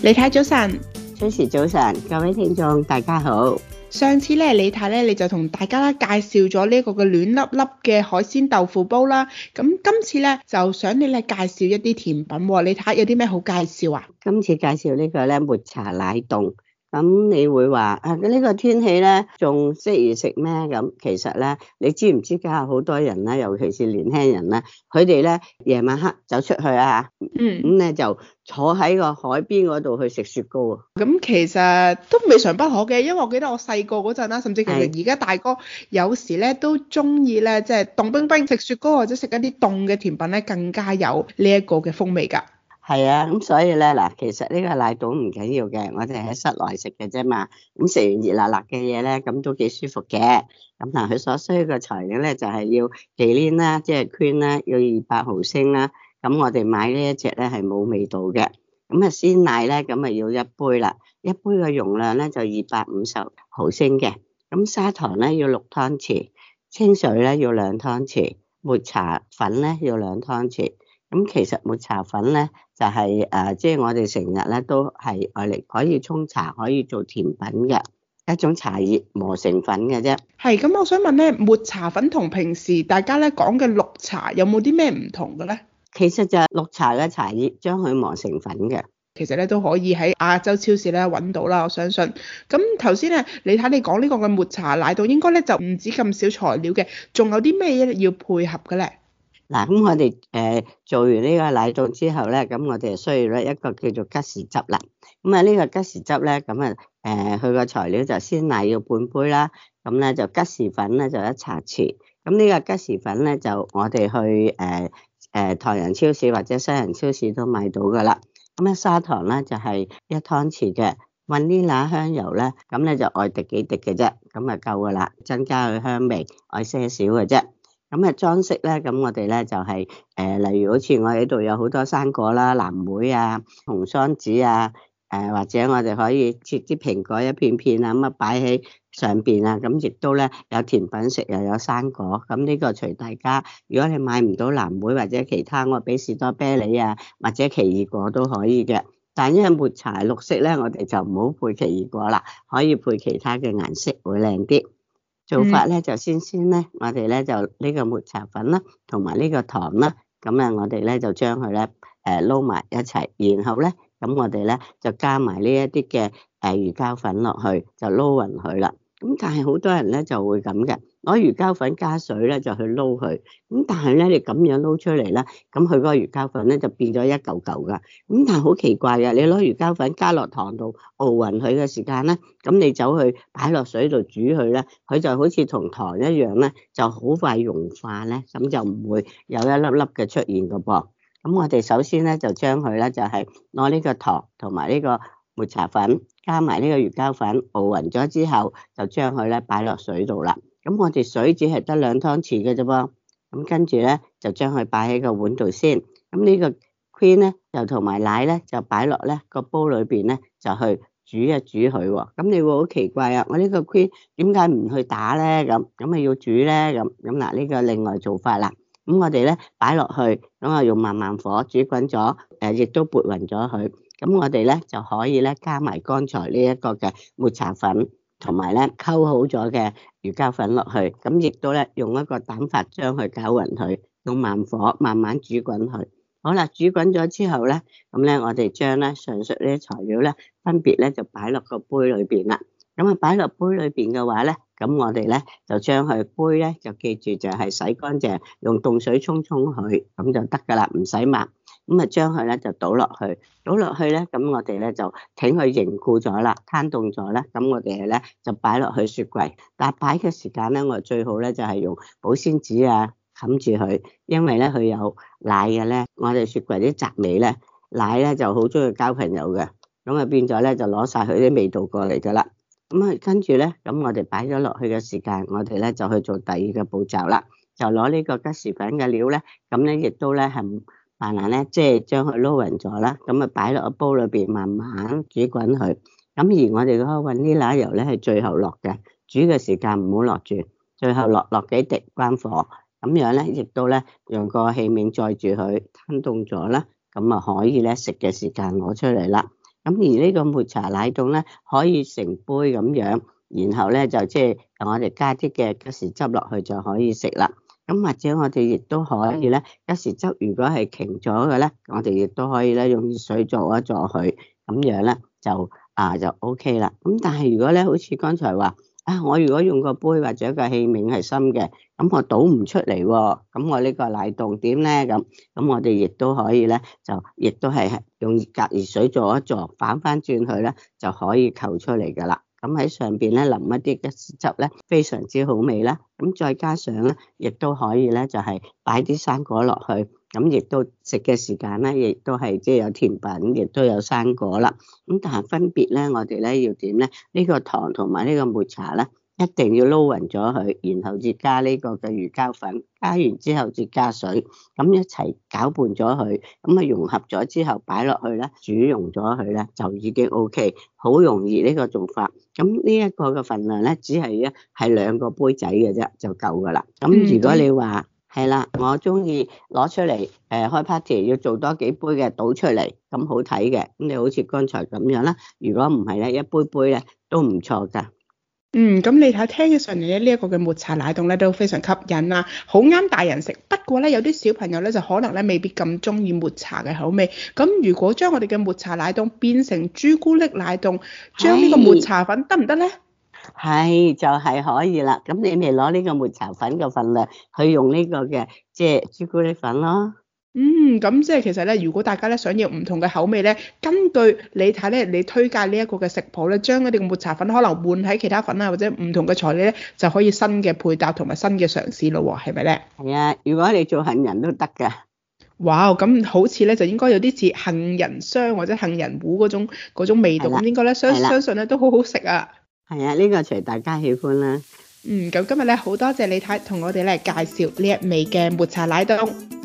李太早晨， 崔氏早晨，各位聽眾大家好。 上次咧李太咧你就同大家介紹咗呢個嘅暖粒粒嘅海鮮豆腐煲啦，咁今次咧就想你咧介紹一啲甜品喎，你睇下有啲咩好介紹啊？ 今次介紹呢個咧抹茶奶凍，咁你會話呢個天氣咧仲適宜食咩？咁其實咧，你知唔知家下好多人咧，尤其是年輕人咧，佢哋咧夜晚黑走出去啊，咁咧就坐喺個海邊嗰度去食雪糕啊。 咁其實都未嘗不可嘅，因為我記得我細個嗰陣啦，甚至其實而家大哥有時咧都中意咧，即係凍冰冰食雪糕或者食一啲凍嘅甜品咧，更加有呢一個嘅風味㗎。 係啊，咁所以咧嗱，其實呢個奶凍唔緊要嘅，我哋喺室內食嘅啫嘛。咁食完熱辣辣嘅嘢咧，咁都幾舒服嘅。咁嗱，佢所需嘅材料咧就係要忌廉啦，即係 cream 啦，要200毫升啦。咁我哋買呢一隻咧係冇味道嘅。咁啊鮮奶咧，咁啊要1杯啦，一杯嘅容量咧就250毫升嘅。咁砂糖咧要6湯匙，清水咧要2湯匙，抹茶粉咧要2湯匙。咁其實抹茶粉咧就係即係我哋成日咧都係愛嚟可以沖茶，可以做甜品嘅一種茶葉磨成粉嘅啫。 係，咁我想問咧，抹茶粉同平時大家咧講嘅綠茶有冇啲咩唔同嘅咧？ 其實就係綠茶嘅茶葉將佢磨成粉嘅。 其實咧都可以喺亞洲超市咧揾到啦，我相信。咁頭先咧，你睇你講呢個嘅抹茶奶凍應該咧就唔止咁少材料嘅，仲有啲咩嘢要配合嘅咧？ 嗱，咁我哋做完呢個奶凍之後咧，咁我哋需要咧一個叫做吉士汁啦。咁啊呢個吉士汁咧，咁佢個材料就鮮奶要半杯啦，咁咧就吉士粉咧就1茶匙。咁呢個吉士粉咧就我哋去唐人超市或者西人超市都買到噶啦。咁咧砂糖咧就係1湯匙嘅，vanilla香油咧，咁咧就愛滴幾滴嘅啫，咁啊夠噶啦，增加佢香味，愛些少嘅啫。咁啊裝飾咧，咁我哋咧就係例如好似我喺度有好多生果啦，藍莓啊、紅桑子啊，或者我哋可以切啲蘋果一片片啊，咁啊擺喺上邊啊，咁亦都咧有甜品食又有生果，咁呢個隨大家。如果你買唔到藍莓或者其他，我俾士多啤梨啊或者奇異果都可以嘅。但因為抹茶綠色咧，我哋就唔好配奇異果啦，可以配其他嘅顏色會靚啲。做法咧就先咧，我哋咧就呢個抹茶粉啦，同埋呢個糖啦，咁啊我哋咧就將佢咧撈埋一齊，然後咧咁我哋咧就加埋呢一啲嘅魚膠粉落去，就撈勻佢啦。咁但係好多人咧就會咁嘅，攞魚膠粉加水咧就去撈佢。咁但係咧你咁樣撈出嚟咧，咁佢嗰個魚膠粉咧就變咗一嚿嚿噶。咁但係好奇怪嘅，你攞魚膠粉加落糖度熬勻佢嘅時間咧，咁你走去擺落水度煮佢咧，佢就好似同糖一樣咧，就好快融化咧，咁就唔會有一粒粒嘅出現噶噃。咁我哋首先咧就將佢咧就係攞呢個糖同埋呢個抹茶粉加埋呢個魚膠粉熬勻咗之後，就將佢咧擺落水度啦。咁我哋水只係得2湯匙嘅啫噃。咁跟住咧就將佢擺喺個碗度先。咁呢個 cream 咧就同埋奶咧就擺落咧個煲裏邊咧就去煮一煮佢喎。咁你會好奇怪啊！我呢個 cream 點解唔去打咧？咁咪要煮咧？咁嗱呢個另外做法啦。咁我哋咧擺落去，咁啊用慢慢火煮滾咗，亦都撥勻咗佢。咁我哋咧就可以咧加埋剛才呢一個嘅抹茶粉，同埋咧溝好咗嘅魚膠粉落去。咁亦都咧用一個蛋法將佢攪勻佢，用慢火慢慢煮滾佢。好啦，煮滾咗之後咧，咁咧我哋將咧上述呢啲材料咧分別咧就擺落個杯裏邊啦。咁啊擺落杯裏邊嘅話咧，咁我哋咧就將佢杯咧就記住就係洗乾淨，用凍水沖佢，咁就得噶啦，唔使抹。咁啊將佢咧就倒落去咧，咁我哋咧就挺佢凝固咗啦，攤凍咗啦，咁我哋咧就擺落去雪櫃。但係擺嘅時間咧，我最好咧就係用保鮮紙啊冚住佢，因為咧佢有奶嘅咧，我哋雪櫃啲雜味咧，奶咧就好中意交朋友嘅，咁啊變咗咧就攞晒佢啲味道過嚟噶啦。咁啊跟住咧，咁我哋擺咗落去嘅時間，我哋咧就去做第二個步驟啦，就攞呢個吉士粉嘅料咧，咁咧亦都咧係慢慢咧即係將佢撈勻咗啦，咁啊擺落個煲裏邊慢慢煮滾佢。咁而我哋嗰個vanilla油咧係最後落嘅，煮嘅時間唔好落住，最後落幾滴關火，咁樣咧亦都咧用個器皿載住佢攤凍咗啦，咁啊可以咧食嘅時間攞出嚟啦。 咁而呢個抹茶奶凍咧可以成杯咁樣，然後咧就即係我哋加啲嘅吉士汁落去就可以食啦。咁或者我哋亦都可以咧，吉士汁如果係瓊咗嘅咧，我哋亦都可以咧用熱水做一做佢，咁樣咧就 OK 啦。咁但係如果咧好似剛才話我如果用個杯或者個器皿係深嘅，咁我倒唔出嚟喎，咁我呢個奶凍點咧？咁我哋亦都可以咧，就亦都係用隔熱水做一做，反翻轉去咧就可以扣出嚟噶啦。咁喺上邊咧淋一啲吉士汁咧，非常之好味啦。咁再加上咧，亦都可以咧就係擺啲生果落去，咁亦都食嘅時間咧，亦都係即係有甜品，亦都有生果啦。咁但係分別咧，我哋咧要點咧？呢個糖同埋呢個抹茶咧，一定要撈勻咗佢，然後至加呢個嘅魚膠粉，加完之後至加水，咁一齊攪拌咗佢，咁啊融合咗之後擺落去咧，煮溶咗佢咧就已經 OK， 好容易呢個做法。咁呢一個嘅份量咧，只係2個杯仔嘅啫，就夠噶啦。咁如果你話係啦，我中意攞出嚟開 party 要做多幾杯嘅倒出嚟，咁好睇嘅。咁你好似剛才咁樣啦，如果唔係咧，一杯杯咧都唔錯噶。 咁你睇聽起上嚟咧，呢一個嘅抹茶奶凍咧都非常吸引啦，好啱大人食。不過咧，有啲小朋友咧就可能咧未必咁中意抹茶嘅口味。咁如果將我哋嘅抹茶奶凍變成朱古力奶凍，將呢個抹茶粉得唔得咧？ 係就係可以啦。咁你咪攞呢個抹茶粉嘅份量去用呢個嘅即係朱古力粉咯。 咁即係其實咧，如果大家咧想要唔同嘅口味咧，根據你睇咧，你推介呢一個嘅食譜咧，將一啲嘅抹茶粉可能換喺其他粉啊，或者唔同嘅材料咧，就可以新嘅配搭同埋新嘅嘗試咯喎，係咪咧？ 係啊，如果你做杏仁都得㗎。 哇，咁好似咧就應該有啲似杏仁霜或者杏仁糊嗰種味道，咁應該咧相信咧都好好食啊。 係啊，呢個隨大家喜歡啦。 咁今日咧好多謝你睇同我哋咧介紹呢一味嘅抹茶奶凍。